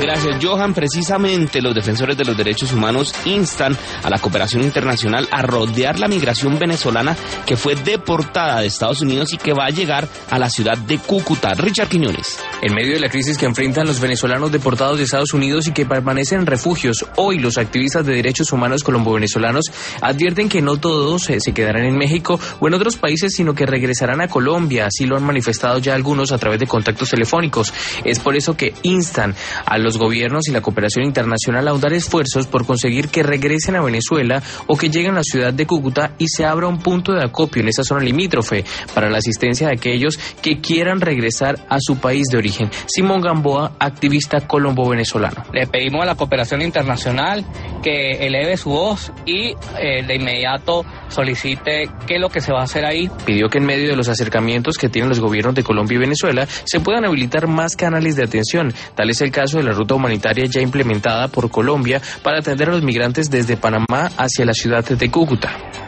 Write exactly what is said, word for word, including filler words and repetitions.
Gracias, Johan. Precisamente los defensores de los derechos humanos instan a la cooperación internacional a rodear la migración venezolana que fue deportada de Estados Unidos y que va a llegar a la ciudad de Cúcuta. Richard Quiñones. En medio de la crisis que enfrentan los venezolanos deportados de Estados Unidos y que permanecen en refugios, hoy los activistas de derechos humanos colombo-venezolanos advierten que no todos eh, se quedarán en México o en otros países, sino que regresarán a Colombia. Así lo han manifestado ya algunos a través de contactos telefónicos. Es por eso que instan a los gobiernos y la cooperación internacional a ahondar esfuerzos por conseguir que regresen a Venezuela o que lleguen a la ciudad de Cúcuta y se abra un punto de acopio en esa zona limítrofe para la asistencia de aquellos que quieran regresar a su país de origen. Simón Gamboa, activista colombo-venezolano. Le pedimos a la cooperación internacional que eleve su voz y eh, de inmediato solicite qué es lo que se va a hacer ahí. Pidió que en medio de los acercamientos que tienen los gobiernos de Colombia y Venezuela se puedan habilitar más canales de atención. Tal es el caso de la ruta humanitaria ya implementada por Colombia para atender a los migrantes desde Panamá hacia la ciudad de Cúcuta.